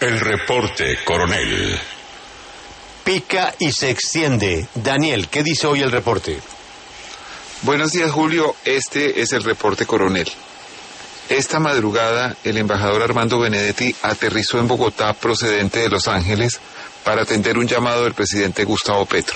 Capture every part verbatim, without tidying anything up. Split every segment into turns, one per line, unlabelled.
El reporte, coronel.
Pica y se extiende. Daniel, ¿qué dice hoy el reporte?
Buenos días, Julio. Este es el reporte, coronel. Esta madrugada, el embajador Armando Benedetti aterrizó en Bogotá procedente de Los Ángeles para atender un llamado del presidente Gustavo Petro.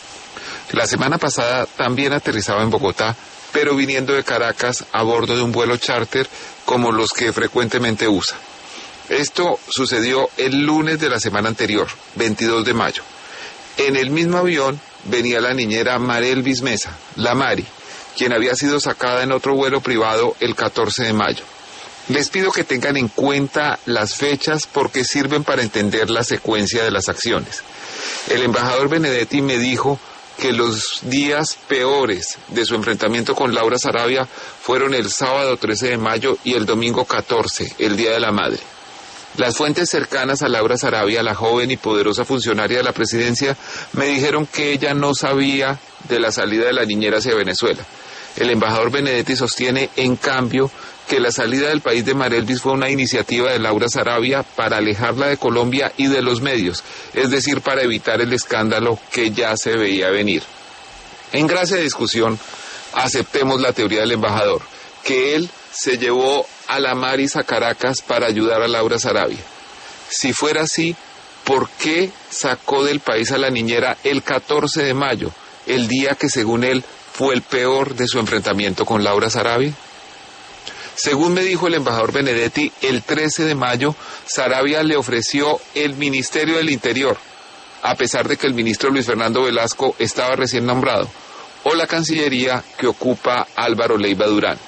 La semana pasada también aterrizaba en Bogotá, pero viniendo de Caracas a bordo de un vuelo charter como los que frecuentemente usa. Esto sucedió el lunes de la semana anterior, veintidós de mayo. En el mismo avión venía la niñera Marelvis Mesa, la Mari, quien había sido sacada en otro vuelo privado el catorce de mayo. Les pido que tengan en cuenta las fechas porque sirven para entender la secuencia de las acciones. El embajador Benedetti me dijo que los días peores de su enfrentamiento con Laura Saravia fueron el sábado trece de mayo y el domingo catorce, el Día de la Madre. Las fuentes cercanas a Laura Saravia, la joven y poderosa funcionaria de la presidencia, me dijeron que ella no sabía de la salida de la niñera hacia Venezuela. El embajador Benedetti sostiene, en cambio, que la salida del país de Marelvis fue una iniciativa de Laura Saravia para alejarla de Colombia y de los medios, es decir, para evitar el escándalo que ya se veía venir. En gracia de discusión, aceptemos la teoría del embajador, que él se llevó a la Maris a Caracas para ayudar a Laura Saravia. Si fuera así, ¿por qué sacó del país a la niñera el catorce de mayo, el día que según él fue el peor de su enfrentamiento con Laura Saravia? Según me dijo el embajador Benedetti, el trece de mayo Saravia le ofreció el Ministerio del Interior, a pesar de que el ministro Luis Fernando Velasco estaba recién nombrado, o la Cancillería que ocupa Álvaro Leiva Durán.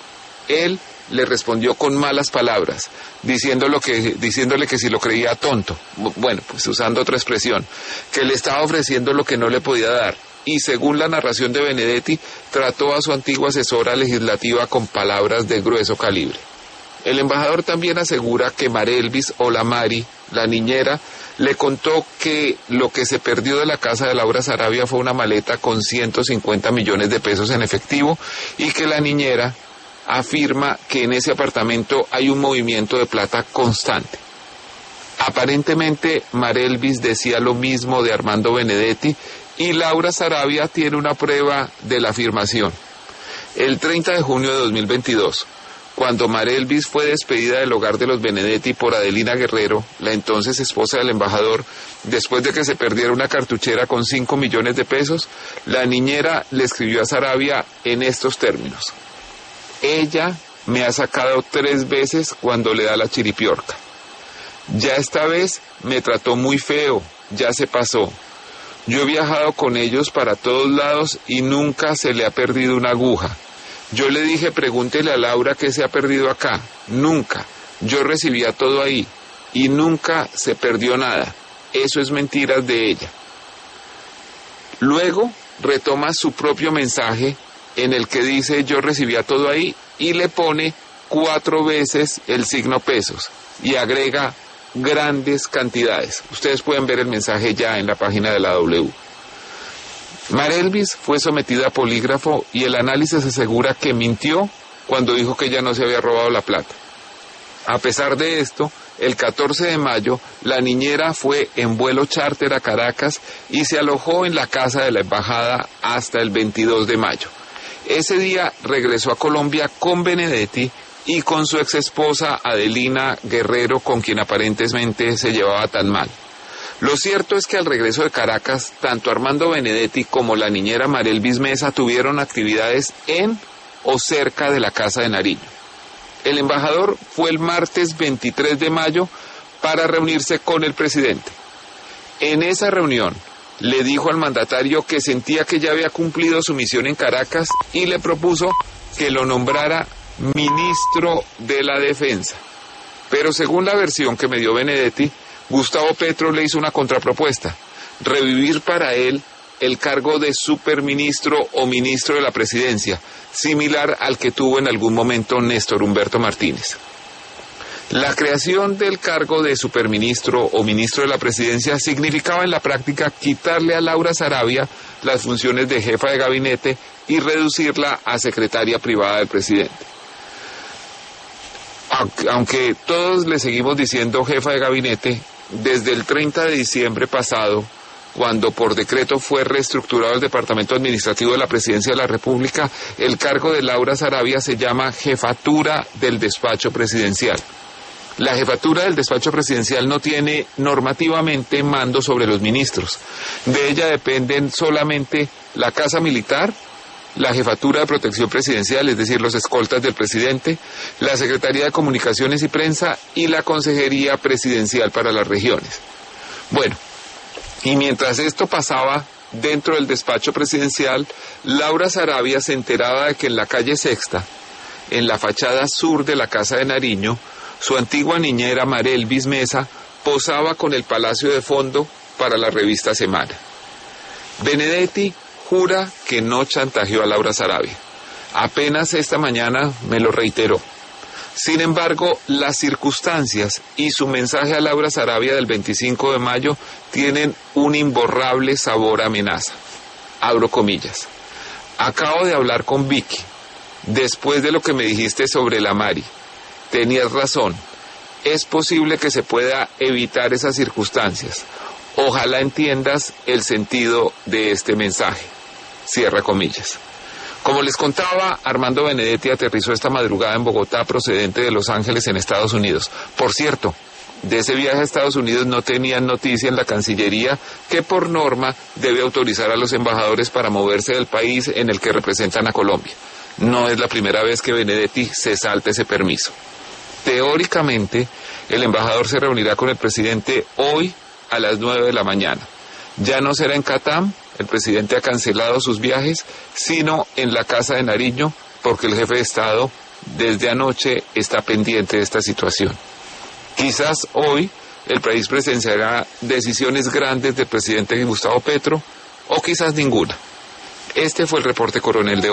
Él le respondió con malas palabras, diciéndole que, diciéndole que si lo creía tonto, bueno, pues usando otra expresión, que le estaba ofreciendo lo que no le podía dar, y según la narración de Benedetti, trató a su antigua asesora legislativa con palabras de grueso calibre. El embajador también asegura que Marelvis o la Mari, la niñera, le contó que lo que se perdió de la casa de Laura Saravia fue una maleta con ciento cincuenta millones de pesos en efectivo y que la niñera afirma que en ese apartamento hay un movimiento de plata constante. Aparentemente, Marelvis decía lo mismo de Armando Benedetti y Laura Saravia tiene una prueba de la afirmación. El treinta de junio de dos mil veintidós, cuando Marelvis fue despedida del hogar de los Benedetti por Adelina Guerrero, la entonces esposa del embajador, después de que se perdiera una cartuchera con cinco millones de pesos, la niñera le escribió a Saravia en estos términos: ella me ha sacado tres veces cuando le da la chiripiorca. Ya esta vez me trató muy feo, ya se pasó. Yo he viajado con ellos para todos lados y nunca se le ha perdido una aguja. Yo le dije, pregúntele a Laura qué se ha perdido acá. Nunca. Yo recibía todo ahí y nunca se perdió nada. Eso es mentiras de ella. Luego retoma su propio mensaje en el que dice yo recibía todo ahí y le pone cuatro veces el signo pesos y agrega grandes cantidades. Ustedes pueden ver el mensaje ya en la página de la W. Marelvis fue sometida a polígrafo y el análisis asegura que mintió cuando dijo que ella no se había robado la plata. A pesar de esto, el catorce de mayo, la niñera fue en vuelo charter a Caracas y se alojó en la casa de la embajada hasta el veintidós de mayo. Ese día regresó a Colombia con Benedetti y con su exesposa Adelina Guerrero, con quien aparentemente se llevaba tan mal. Lo cierto es que al regreso de Caracas, tanto Armando Benedetti como la niñera Marelvis Mesa tuvieron actividades en o cerca de la casa de Nariño. El embajador fue el martes veintitrés de mayo para reunirse con el presidente. En esa reunión le dijo al mandatario que sentía que ya había cumplido su misión en Caracas y le propuso que lo nombrara ministro de la Defensa. Pero según la versión que me dio Benedetti, Gustavo Petro le hizo una contrapropuesta: revivir para él el cargo de superministro o ministro de la presidencia, similar al que tuvo en algún momento Néstor Humberto Martínez. La creación del cargo de superministro o ministro de la presidencia significaba en la práctica quitarle a Laura Saravia las funciones de jefa de gabinete y reducirla a secretaria privada del presidente. aunque todos le seguimos diciendo jefa de gabinete, desde el treinta de diciembre pasado, cuando por decreto fue reestructurado el Departamento Administrativo de la Presidencia de la República, el cargo de Laura Sarabia se llama Jefatura del Despacho Presidencial. La jefatura del despacho presidencial no tiene normativamente mando sobre los ministros. De ella dependen solamente la Casa Militar, la Jefatura de Protección Presidencial, es decir, los escoltas del presidente, la Secretaría de Comunicaciones y Prensa y la Consejería Presidencial para las Regiones. Bueno, y mientras esto pasaba dentro del despacho presidencial, Laura Sarabia se enteraba de que en la calle Sexta, en la fachada sur de la Casa de Nariño, su antigua niñera Marelvis Mesa posaba con el palacio de fondo para la revista Semana. Benedetti jura que no chantajeó a Laura Sarabia. Apenas esta mañana me lo reiteró. Sin embargo, las circunstancias y su mensaje a Laura Sarabia del veinticinco de mayo tienen un imborrable sabor a amenaza. Abro comillas. Acabo de hablar con Vicky. Después de lo que me dijiste sobre la Mari. Tenías razón, es posible que se pueda evitar esas circunstancias. Ojalá entiendas el sentido de este mensaje. Cierra comillas. Como les contaba, Armando Benedetti aterrizó esta madrugada en Bogotá procedente de Los Ángeles en Estados Unidos. Por cierto, de ese viaje a Estados Unidos no tenían noticia en la Cancillería, que por norma debe autorizar a los embajadores para moverse del país en el que representan a Colombia. No es la primera vez que Benedetti se salta ese permiso. Teóricamente, el embajador se reunirá con el presidente hoy a las nueve de la mañana. Ya no será en Catam, el presidente ha cancelado sus viajes, sino en la Casa de Nariño, porque el jefe de Estado desde anoche está pendiente de esta situación. Quizás hoy el país presenciará decisiones grandes del presidente Gustavo Petro, o quizás ninguna. Este fue el reporte coronel de hoy.